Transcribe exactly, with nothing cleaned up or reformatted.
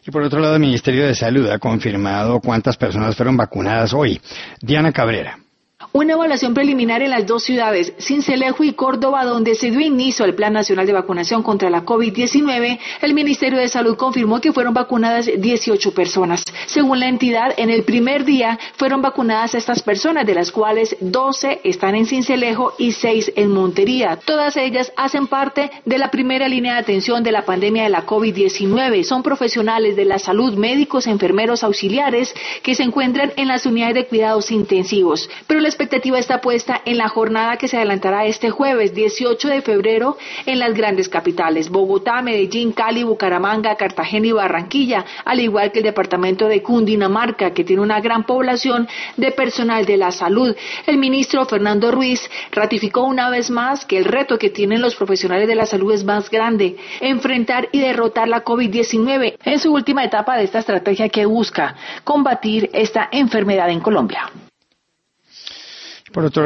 Y por otro lado, el Ministerio de Salud ha confirmado cuántas personas fueron vacunadas hoy. Diana Cabrera. Una evaluación preliminar en las dos ciudades, Sincelejo y Córdoba, donde se dio inicio al Plan Nacional de Vacunación contra la COVID diecinueve, el Ministerio de Salud confirmó que fueron vacunadas dieciocho personas. Según la entidad, en el primer día fueron vacunadas estas personas, de las cuales doce están en Sincelejo y seis en Montería. Todas ellas hacen parte de la primera línea de atención de la pandemia de la COVID diecinueve. Son profesionales de la salud, médicos, enfermeros, auxiliares, que se encuentran en las unidades de cuidados intensivos. Pero la expectativa está puesta en la jornada que se adelantará este jueves dieciocho de febrero en las grandes capitales, Bogotá, Medellín, Cali, Bucaramanga, Cartagena y Barranquilla, al igual que el departamento de Cundinamarca, que tiene una gran población de personal de la salud. El ministro Fernando Ruiz ratificó una vez más que el reto que tienen los profesionales de la salud es más grande, enfrentar y derrotar la COVID diecinueve en su última etapa de esta estrategia que busca combatir esta enfermedad en Colombia. Por otro